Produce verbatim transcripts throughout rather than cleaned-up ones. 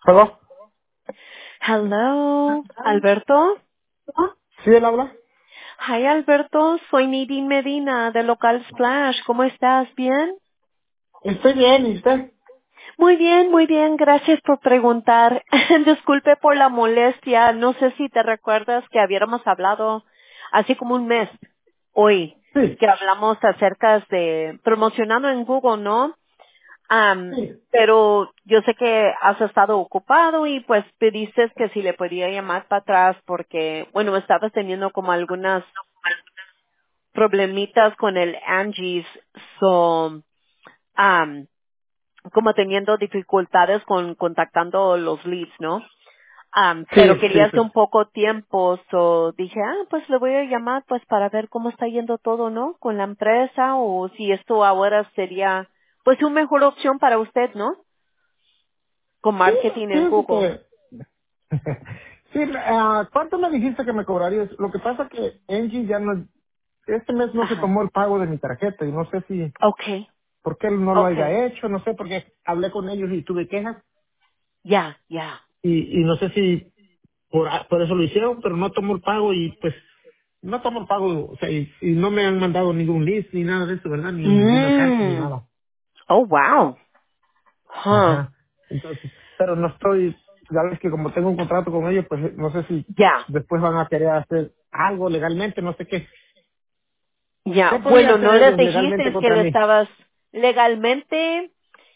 ¿Perdón? Hello, Alberto. ¿Sí él habla? Hi, Alberto. Soy Nadine Medina de Local Splash. ¿Cómo estás? ¿Bien? Estoy bien, ¿y usted? Muy bien, muy bien. Gracias por preguntar. Disculpe por la molestia. No sé si te recuerdas que habíamos hablado hace como un mes hoy, Sí, que hablamos acerca de promocionando en Google, ¿no? Am, sí. pero yo sé que has estado ocupado y pues te dices que si le podía llamar para atrás porque, bueno, estabas teniendo como algunas problemitas con el Angie's, so, am, como teniendo dificultades con contactando los leads, ¿no? Am, Sí, pero quería sí, hacer sí. un poco tiempo, so dije, ah, pues le voy a llamar pues para ver cómo está yendo todo, ¿no? Con la empresa o si esto ahora sería pues una mejor opción para usted, ¿no? Con Sí, marketing en fíjese Google. que... sí, ah, ¿cuánto me dijiste que me cobrarías? Lo que pasa que Angie ya no... Este mes no se Ajá. tomó el pago de mi tarjeta y no sé si... Okay, ¿Por qué no lo okay. haya hecho? No sé, porque hablé con ellos y tuve quejas Ya, ya. y, y no sé si por, a- por eso lo hicieron, pero no tomó el pago y pues... No tomó el pago, o sea, y, y no me han mandado ningún list ni nada de eso, ¿verdad? Ni ninguna carta ni Mm. nada. Oh, wow. Huh. Ajá. Entonces, pero no estoy, ya ves que como tengo un contrato con ellos, pues no sé si Ya, después van a querer hacer algo legalmente, no sé qué. ya. ¿Qué podría Bueno, hacer no les ellos legalmente dijiste que contra le mí? estabas legalmente.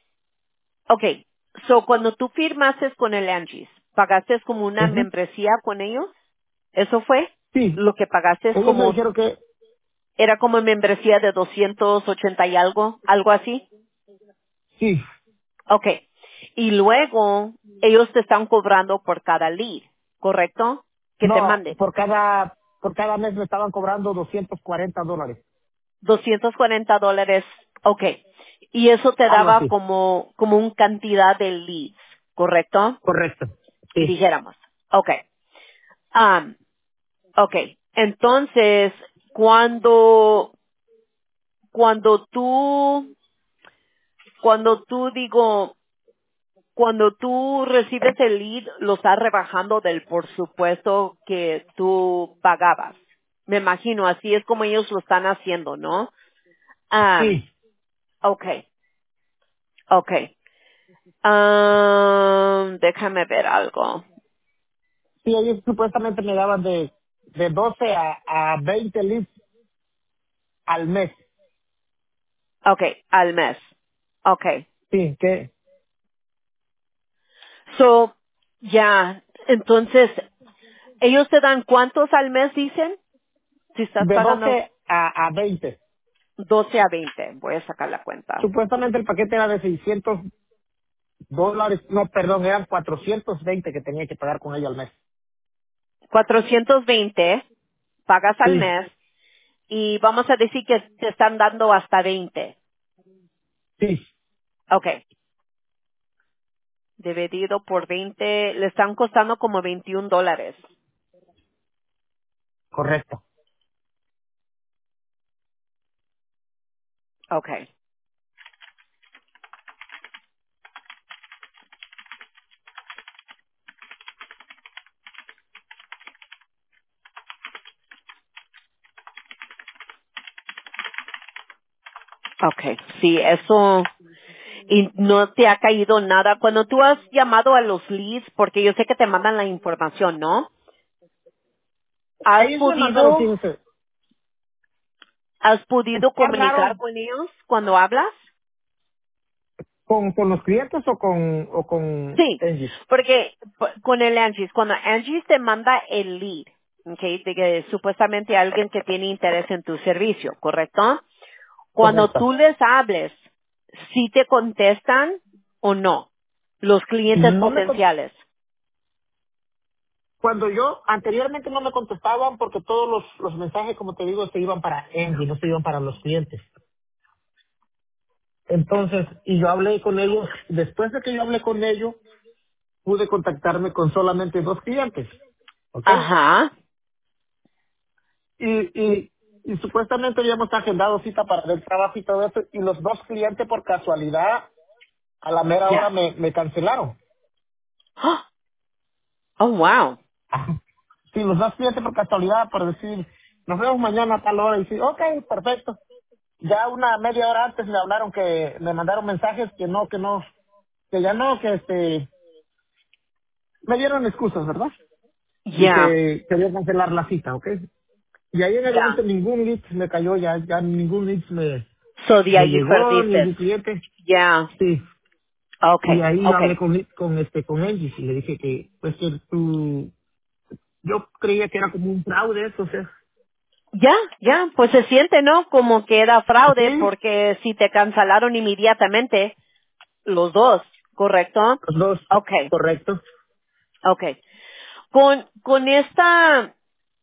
Okay. So, cuando tú firmaste con el Angie's, ¿pagaste como una Ujú. membresía con ellos? ¿Eso fue? Sí, Lo que pagaste ellos me como, dijeron que era como membresía de doscientos ochenta y algo, algo así. sí, Okay. Y luego, ellos te están cobrando por cada lead, ¿correcto? Que te no, manden. por cada, por cada mes me estaban cobrando doscientos cuarenta dólares, doscientos cuarenta dólares, okay. Y eso te algo daba así. como, como un cantidad de leads, ¿correcto? Correcto. Sí. Dijéramos. Okay. Um, okay. Entonces, cuando, cuando tú, cuando tú digo, cuando tú recibes el lead, lo estás rebajando del por supuesto que tú pagabas. Me imagino, así es como ellos lo están haciendo, ¿no? Um, Sí. okay. Okay. Um, déjame ver algo. Sí, ellos supuestamente me daban de, de doce a, a veinte leads al mes. Okay, al mes. Okay. Sí, que So, ya, entonces, ¿ellos te dan cuántos al mes, dicen? Si estás de pagando doce a, a veinte. doce a veinte. Voy a sacar la cuenta. Supuestamente el paquete era de seiscientos dólares, no, perdón, eran cuatrocientos veinte que tenía que pagar con ellos al mes. cuatrocientos veinte pagas al Sí, mes y vamos a decir que te están dando hasta veinte. sí, Okay. Dividido por veinte, le están costando como veintiún dólares. correcto. Okay. Okay. Sí, eso. Y no te ha caído nada. Cuando tú has llamado a los leads, porque yo sé que te mandan la información, ¿no? ¿Has Ellos me mandaron, podido, fíjense, has podido está comunicar raro con ellos cuando hablas? con, con los clientes o con, o con Sí, Engis. porque p- con el Angie's, cuando Angie's te manda el lead, okay, de que supuestamente alguien que tiene interés en tu servicio, ¿correcto? Cuando Correcto. tú les hables, ¿sí te contestan o no? Los clientes No me, con- potenciales. cuando yo, anteriormente no me contestaban porque todos los, los mensajes, como te digo, se iban para Engis, no se iban para los clientes. Entonces, y yo hablé con ellos, después de que yo hablé con ellos, pude contactarme con solamente dos clientes, ¿ok? Ajá, Y, y, y supuestamente habíamos agendado cita para el trabajo y todo eso, y los dos clientes por casualidad a la mera hora ya. me, me cancelaron. Oh, wow. Ajá. Sí, los das siete por casualidad, por decir, nos vemos mañana a tal hora, y sí, ok, perfecto. Ya una media hora antes me hablaron que, me mandaron mensajes que no, que no, que ya no, que este, me dieron excusas, ¿verdad? Y Ya, que quería cancelar la cita, ¿ok? Y ahí en ya. adelante ningún lead me cayó, ya, ya ningún lead me, So de me allí llegó, perdiste. ningún cliente. Ya. Sí. Y Okay, ahí hablé okay. con, con este, con Angie y le dije que, pues que tú, yo creía que era como un fraude eso, o sea. Ya, ya, pues se siente, ¿no? Como que era fraude Sí, porque si te cancelaron inmediatamente, los dos, ¿correcto? los dos, Okay, correcto. okay. Con, con esta,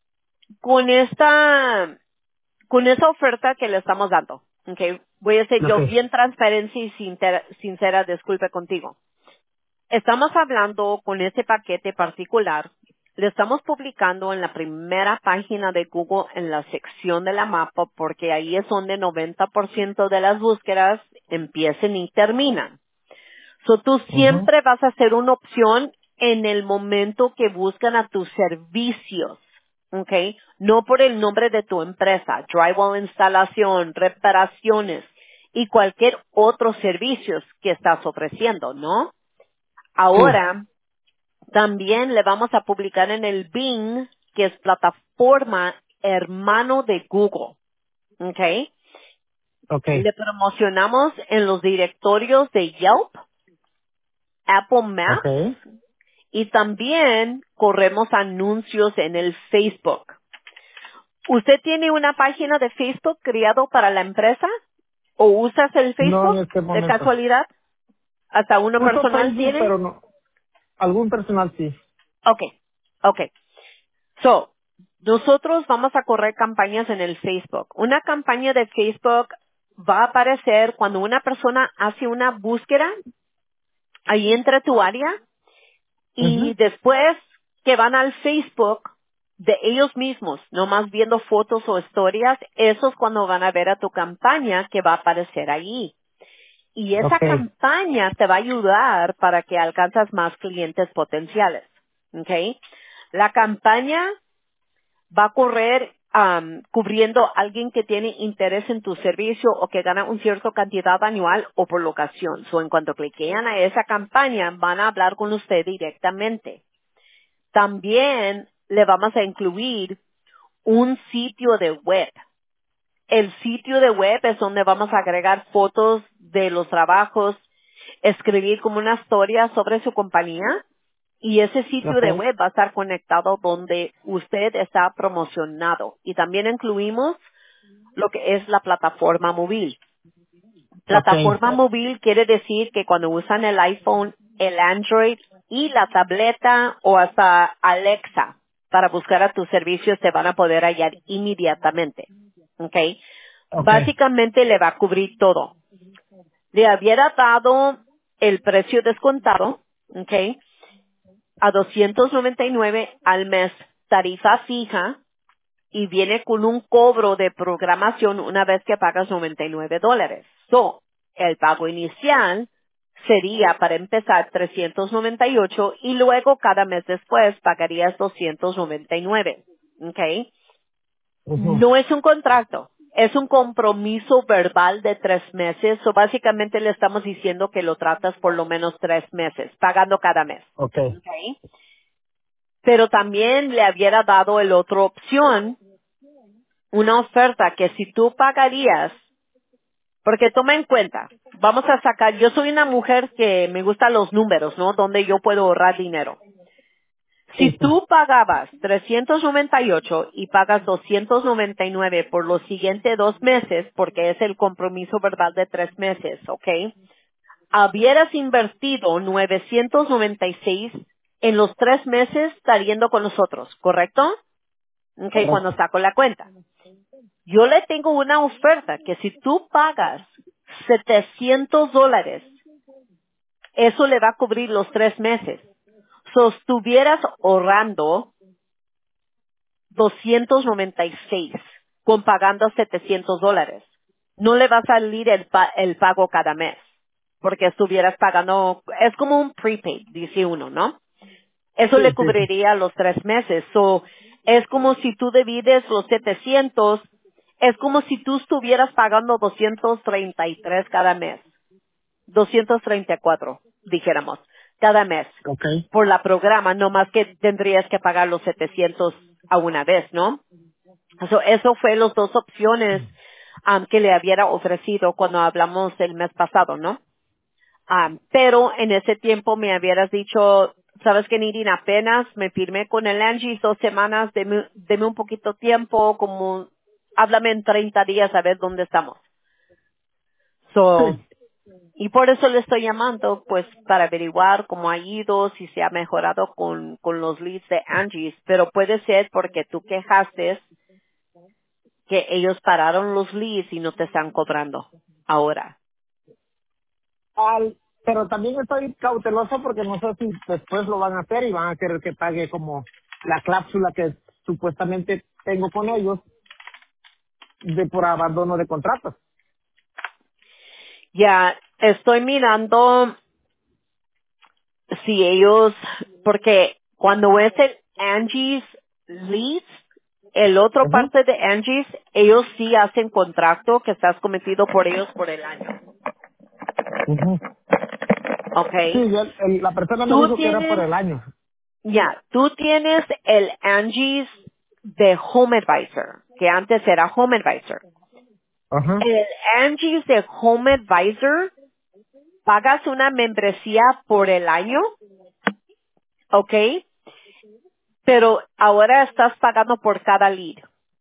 con esta, con esa oferta que le estamos dando, okay, voy a ser Ok. yo bien transparente y sincera, sincera, disculpe contigo. Estamos hablando con ese paquete particular. Le estamos publicando en la primera página de Google en la sección de la mapa porque ahí es donde noventa por ciento de las búsquedas empiezan y terminan. So, tú Ujú. siempre vas a ser una opción en el momento que buscan a tus servicios. ¿Ok? No por el nombre de tu empresa, drywall instalación, reparaciones y cualquier otro servicios que estás ofreciendo, ¿no? Sí, Ahora, también le vamos a publicar en el Bing, que es plataforma hermano de Google. ¿Ok? ok, Le promocionamos en los directorios de Yelp, Apple ok. Maps y también corremos anuncios en el Facebook. ¿Usted tiene una página de Facebook creado para la empresa? ¿O usas el No en Facebook este de momento. casualidad? ¿Hasta uno Uso personal Facebook, tiene? pero no. Algún personal sí. Ok, ok. So, nosotros vamos a correr campañas en el Facebook. Una campaña de Facebook va a aparecer cuando una persona hace una búsqueda ahí entre tu área y Ujú. después que van al Facebook de ellos mismos, nomás viendo fotos o historias, eso es cuando van a ver a tu campaña que va a aparecer ahí. Y esa Ok, campaña te va a ayudar para que alcanzas más clientes potenciales. ¿Ok? La campaña va a correr am, cubriendo a alguien que tiene interés en tu servicio o que gana un cierto cantidad anual o por locación. So, en cuanto cliquean a esa campaña, van a hablar con usted directamente. También le vamos a incluir un sitio de web. El sitio de web es donde vamos a agregar fotos de los trabajos, escribir como una historia sobre su compañía y ese sitio ok, de web va a estar conectado donde usted está promocionado. Y también incluimos lo que es la plataforma móvil. ok, Plataforma móvil quiere decir que cuando usan el iPhone, el Android y la tableta o hasta Alexa para buscar a tus servicios te van a poder hallar inmediatamente. ¿Ok? ok, Básicamente le va a cubrir todo. Le hubiera dado el precio descontado, ¿ok? A doscientos noventa y nueve al mes, tarifa fija, y viene con un cobro de programación una vez que pagas noventa y nueve dólares. So, el pago inicial sería para empezar trescientos noventa y ocho y luego cada mes después pagarías doscientos noventa y nueve. ¿Ok? ujú, No es un contrato, es un compromiso verbal de tres meses. O básicamente le estamos diciendo que lo tratas por lo menos tres meses, pagando cada mes. ok, ¿Ok? Pero también le hubiera dado el otra opción, una oferta que si tú pagarías, porque toma en cuenta, vamos a sacar, yo soy una mujer que me gustan los números, ¿no? Donde yo puedo ahorrar dinero. sí, Si sí, tú pagabas trescientos noventa y ocho y pagas doscientos noventa y nueve por los siguientes dos meses, porque es el compromiso verbal de tres meses, ¿ok? Habieras invertido novecientos noventa y seis en los tres meses saliendo con nosotros, ¿correcto? Ok, cuando correcto, saco la cuenta. Yo le tengo una oferta que si tú pagas setecientos dólares, eso le va a cubrir los tres meses. So, estuvieras ahorrando doscientos noventa y seis con pagando setecientos dólares. No le va a salir el, pa- el pago cada mes. porque estuvieras pagando, es como un prepaid, dice uno, ¿no? Eso Sí, le sí, sí. cubriría los tres meses. So, es como si tú divides los setecientos, es como si tú estuvieras pagando doscientos treinta y tres cada mes, doscientos treinta y cuatro, dijéramos, cada mes, Ok. por la programa, no más que tendrías que pagar los setecientos a una vez, ¿no? So, eso fue las dos opciones um, que le hubiera ofrecido cuando hablamos el mes pasado, ¿no? Um, pero en ese tiempo me hubieras dicho, sabes que Nirin, apenas me firmé con el Angie dos semanas, deme, deme un poquito tiempo, como, háblame en treinta días a ver dónde estamos. So, Sí. y por eso le estoy llamando, pues, para averiguar cómo ha ido, si se ha mejorado con, con los leads de Angie's, pero puede ser porque tú quejaste que ellos pararon los leads y no te están cobrando ahora. Al, pero también estoy cauteloso porque no sé si después lo van a hacer y van a querer que pague como la cláusula que supuestamente tengo con ellos de por abandono de contratos. Ya, estoy mirando si ellos, porque cuando es el Angie's Leads, el otro Ujú, parte de Angie's, ellos sí hacen contrato que estás cometido por ellos por el año. ujú. ¿Ok? Sí, él- él- la persona me Tú dijo que era por tienes, el año. ya, tú tienes el Angie's de Home Advisor, que antes era Home Advisor. Ajá. El Angie's de Home Advisor, pagas una membresía por el año, ¿ok? Pero ahora estás pagando por cada lead.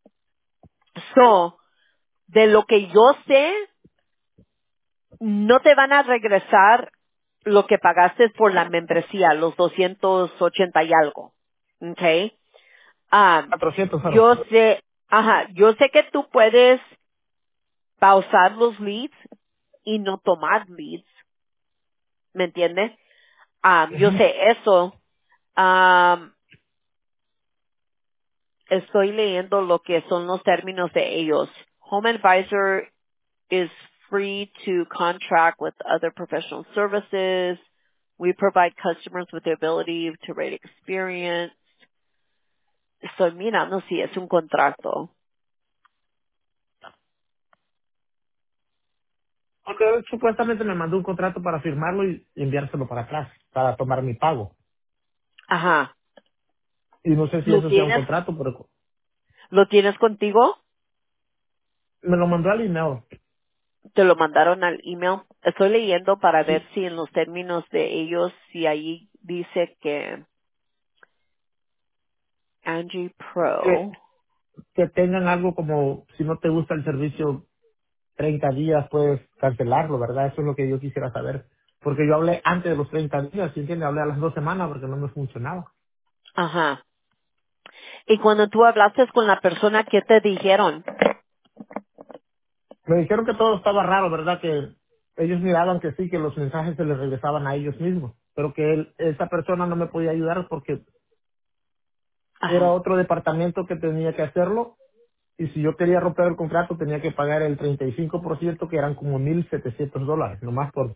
So, de lo que yo sé, no te van a regresar lo que pagaste por la membresía, los doscientos ochenta y algo. ¿Ok? Ah, cuatrocientos euros. yo sé, ajá, yo sé que tú puedes pausar los leads y no tomar leads, ¿me entiendes? Ah, yo Ujú. sé eso. Ah, estoy leyendo lo que son los términos de ellos. Home Advisor is free to contract with other professional services. We provide customers with the ability to rate experience. Estoy mirando si es un contrato. Porque él supuestamente me mandó un contrato para firmarlo y enviárselo para atrás, para tomar mi pago. Ajá. Y no sé si ¿Lo eso sea un tienes, contrato, pero lo tienes contigo? me lo mandó al email. Te lo mandaron al email. Estoy leyendo para ver Sí. si en los términos de ellos, si ahí dice que Angie Que, Pro. que tengan algo como, si no te gusta el servicio, treinta días puedes cancelarlo, ¿verdad? Eso es lo que yo quisiera saber. Porque yo hablé antes de los treinta días, ¿sí entiendes? Hablé a las dos semanas porque no me funcionaba. Ajá. Y cuando tú hablaste con la persona, ¿qué te dijeron? Me dijeron que todo estaba raro, ¿verdad? Que ellos miraban que sí, que los mensajes se les regresaban a ellos mismos, pero que él, esa persona no me podía ayudar porque era Ajá. otro departamento que tenía que hacerlo y si yo quería romper el contrato tenía que pagar el treinta y cinco por ciento que eran como mil setecientos dólares, nomás por...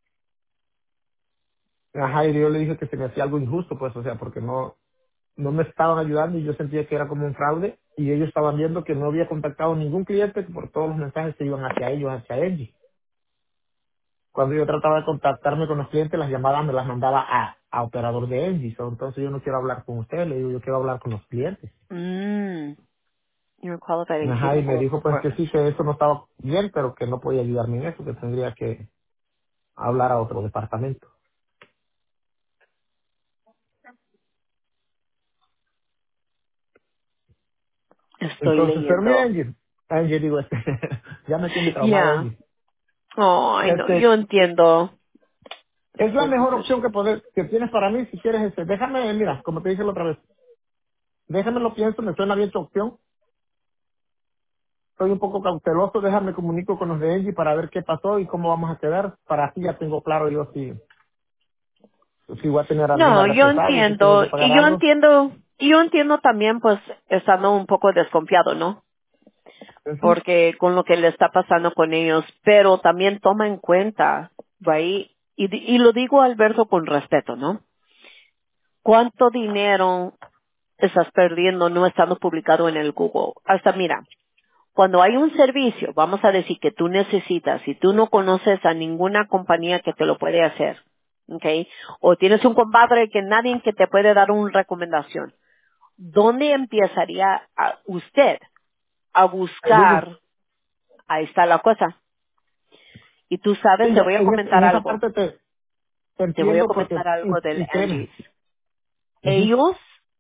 Ajá, y yo le dije que se me hacía algo injusto, pues, o sea, porque no, no me estaban ayudando y yo sentía que era como un fraude y ellos estaban viendo que no había contactado ningún cliente por todos los mensajes que iban hacia ellos, hacia Engie. Cuando yo trataba de contactarme con los clientes, las llamadas me las mandaba a, a operador de Engie. So, entonces yo no quiero hablar con usted, le digo, yo quiero hablar con los clientes. Mm. You're qualified and Ajá, y me capable of dijo pues que performance. sí, que eso no estaba bien, pero que no podía ayudarme en eso, que tendría que hablar a otro departamento. Estoy Entonces, pero mira leyendo. Angie, Angie digo, este, ya me tiene traumado Ya. Angie. Ay, no, yo Este, entiendo. es la Poor mejor opción decision. que poder, que tienes para mí, si quieres, este, déjame, mira, como te dije la otra vez, déjame lo pienso, me suena bien tu opción, estoy un poco cauteloso, déjame comunico con los de Engie para ver qué pasó y cómo vamos a quedar, para así ya tengo claro yo si, si voy a tener alguna No, yo represalia, si tengo entiendo. que pagar Y yo algo. entiendo. Y yo entiendo también, pues, estando un poco desconfiado, ¿no? Ujú. Porque con lo que le está pasando con ellos. Pero también toma en cuenta. right? Y, di- y lo digo, Alberto, con respeto, ¿no? ¿Cuánto dinero estás perdiendo no estando publicado en el Google? Hasta mira, cuando hay un servicio, vamos a decir que tú necesitas y tú no conoces a ninguna compañía que te lo puede hacer, ¿ok? O tienes un compadre que nadie que te puede dar una recomendación. ¿Dónde empezaría a- usted a En Google. buscar? Ahí está la cosa. Y tú sabes, Sí, te ya, voy a en, es- comentar en esa algo. parte te, te Te voy a entiendo porque, comentar algo y, del y créeme. Angie's. Ujú. Ellos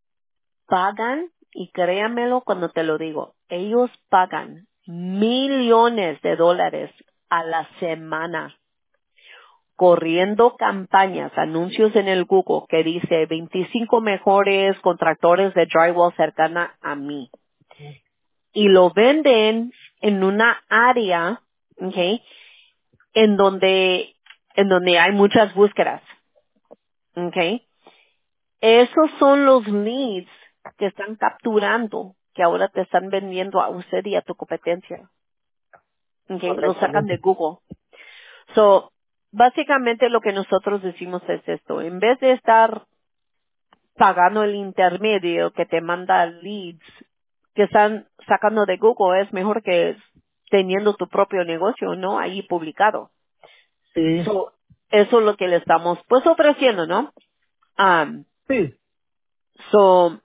pagan, y créanmelo cuando te lo digo, ellos pagan millones de dólares a la semana corriendo campañas, anuncios en el Google que dice veinticinco mejores contractores de drywall cercana a mí. Y lo venden en una área, ¿ok? En donde, en donde hay muchas búsquedas, ¿ok? Esos son los leads que están capturando, que ahora te están vendiendo a usted y a tu competencia. Okay, lo sacan de Correctamente. Google. So, básicamente lo que nosotros decimos es esto. En vez de estar pagando el intermedio que te manda leads que están sacando de Google, es mejor que teniendo tu propio negocio, ¿no? Ahí publicado. Sí, So, eso es lo que le estamos pues ofreciendo, ¿no? Um, sí. so,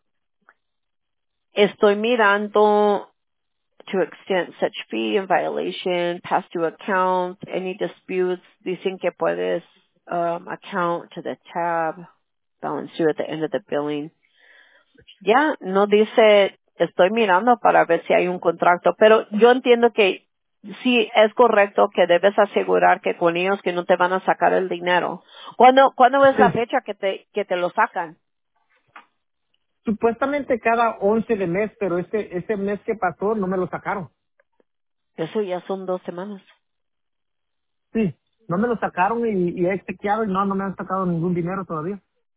estoy mirando to extend such fee in violation, past due account, any disputes, dicen que puedes um, account to the tab, balance due at the end of the billing. Ya, no dice, estoy mirando para ver si hay un contrato, pero yo entiendo que sí es correcto que debes asegurar que con ellos que no te van a sacar el dinero. ¿Cuándo, cuándo es la Sí. fecha que te, que te lo sacan? Supuestamente cada once de mes, pero este, este mes que pasó no me lo sacaron. Eso ya son dos semanas. Sí, no me lo sacaron y, y he chequeado y no, no me han sacado ningún dinero todavía.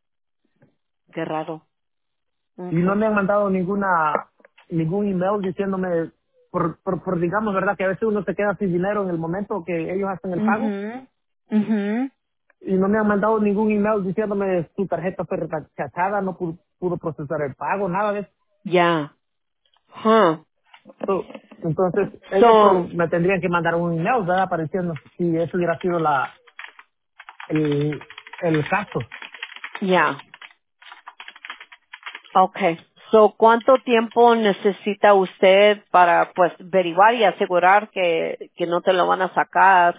Qué raro. Y no Okay. me han mandado ninguna, ningún email diciéndome, por, por, por digamos, ¿verdad? Que a veces uno se queda sin dinero en el momento que ellos hacen el pago. Mhm. Mhm. Y no me han mandado ningún email diciéndome su tarjeta fue rechazada, no pudo, pudo procesar el pago, nada de Ya. Huh. eso. Entonces, ellos So, por- me tendrían que mandar un email, ¿verdad? Apareciendo si eso hubiera sido la, el, el caso. ya. Okay. So, ¿cuánto tiempo necesita usted para, pues, averiguar y asegurar que, que no te lo van a sacar?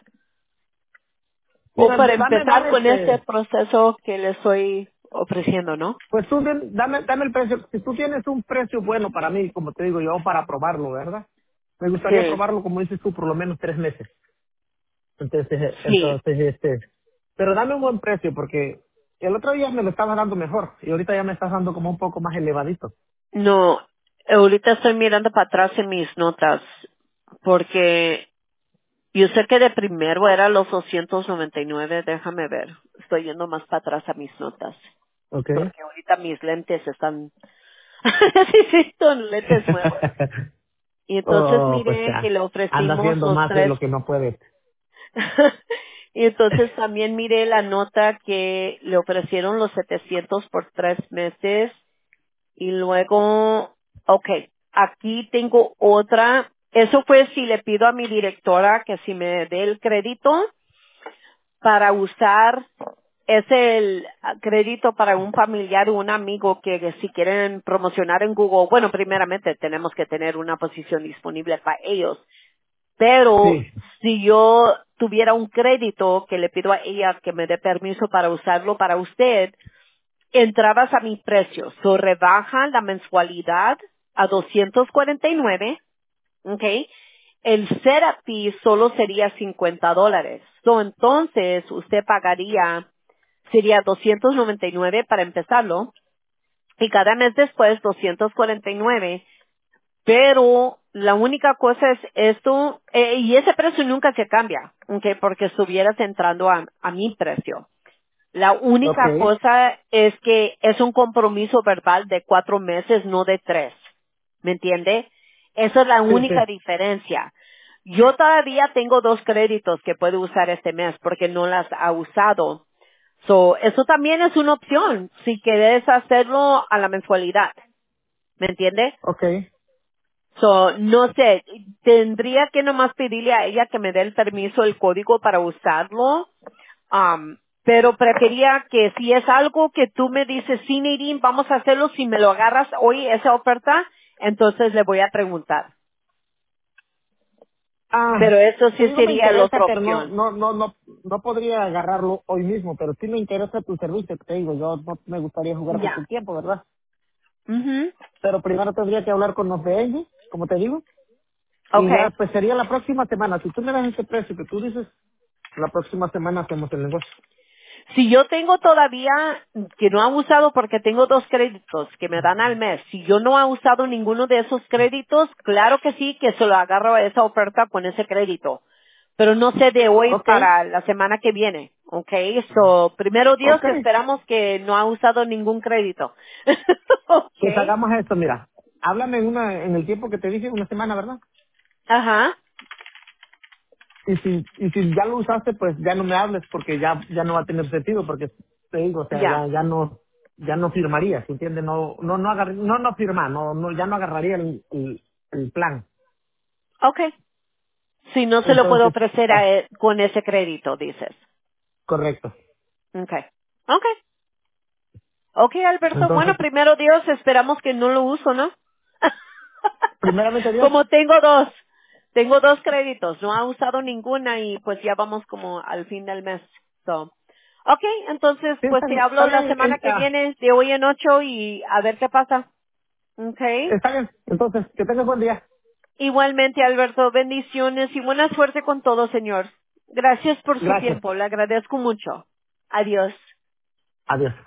O Mira, para dame, empezar dame con este este, proceso que le estoy ofreciendo, ¿no? pues tú ven- dame, dame el precio. Si tú tienes un precio bueno para mí, como te digo yo, para probarlo, ¿verdad? Me gustaría Sí. probarlo, como dices tú, por lo menos tres meses. Entonces, eh, Sí. entonces, este, pero dame un buen precio porque el otro día me lo estabas dando mejor y ahorita ya me estás dando como un poco más elevadito. No, ahorita estoy mirando para atrás en mis notas porque yo sé que de primero era los doscientos noventa y nueve, déjame ver. Estoy yendo más para atrás a mis notas. Okay. Porque ahorita mis lentes están, necesito lentes nuevos. Y entonces Oh, pues miré que ya, le anda ofrecimos haciendo los más de tres. lo que no puede. Y entonces también miré la nota que le ofrecieron los setecientos por tres meses. Y luego, okay, aquí tengo otra. Eso fue si le pido a mi directora que si me dé el crédito para usar, es el crédito para un familiar o un amigo que, que si quieren promocionar en Google, bueno, primeramente tenemos que tener una posición disponible para ellos, pero Sí, si yo tuviera un crédito que le pido a ella que me dé permiso para usarlo para usted, entrabas a mi precio, so rebajan la mensualidad a doscientos cuarenta y nueve, ¿ok? El setup fee solo sería cincuenta dólares. So, entonces, usted pagaría, sería doscientos noventa y nueve para empezarlo, y cada mes después doscientos cuarenta y nueve, pero la única cosa es esto, eh, y ese precio nunca se cambia, ¿ok? Porque estuvieras entrando a, a mi precio. La única okay. cosa es que es un compromiso verbal de cuatro meses, no de tres. ¿Me entiende? Esa es la Sí, sí. única diferencia. Yo todavía tengo dos créditos que puedo usar este mes porque no las ha usado. So, eso también es una opción si quieres hacerlo a la mensualidad. ¿Me entiende? Ok. So, no sé, tendría que nomás pedirle a ella que me dé el permiso, el código para usarlo. Um, pero prefería que si es algo que tú me dices, sí, Nadine, vamos a hacerlo, si me lo agarras hoy esa oferta, entonces le voy a preguntar. Ah, Pero eso te sí digo, me sería la interesa, otra pero no, opción. no, no, no, no podría agarrarlo hoy mismo, pero sí me interesa tu servicio, te digo, yo no me gustaría jugar con tu Ya. tiempo, ¿verdad? Mhm. Pero primero tendría que hablar con los de ellos, como te digo, y Okay. ya, pues sería la próxima semana. Si tú me das ese precio que tú dices, la próxima semana hacemos el negocio. Si yo tengo todavía, que no ha usado porque tengo dos créditos que me dan al mes, si yo no he usado ninguno de esos créditos, claro que sí, que se lo agarro a esa oferta con ese crédito. Pero no sé de hoy Ok, para la semana que viene, ¿ok? So, primero Dios ok, que esperamos que no ha usado ningún crédito. ¿Ok? pues hagamos esto, mira, háblame en una, en el tiempo que te dije, una semana, ¿verdad? Ajá, Y si, y si ya lo usaste, pues ya no me hables porque ya, ya no va a tener sentido porque te digo, o sea, ya. ya, ya no, ya no firmaría, ¿se entiende? No, no, no agar, no, no firma, no, no, ya no agarraría el, el, el plan. Ok. Si no se lo puedo Entonces, ofrecer a ah, él con ese crédito, dices. correcto. Ok. Ok. Ok, Alberto. Entonces, Bueno, primero Dios, esperamos que no lo uso, ¿no? primeramente Dios, Como tengo dos, tengo dos créditos, no ha usado ninguna y pues ya vamos como al fin del mes. So, ok, entonces sí, pues está te bien, está hablo la bien, semana eh, que ah, viene, de hoy en ocho y a ver qué pasa. Ok. está bien. Entonces, que tengas buen día. Igualmente, Alberto, bendiciones y buena suerte con todo, señor. Gracias por su Gracias. tiempo, le agradezco mucho. Adiós. Adiós.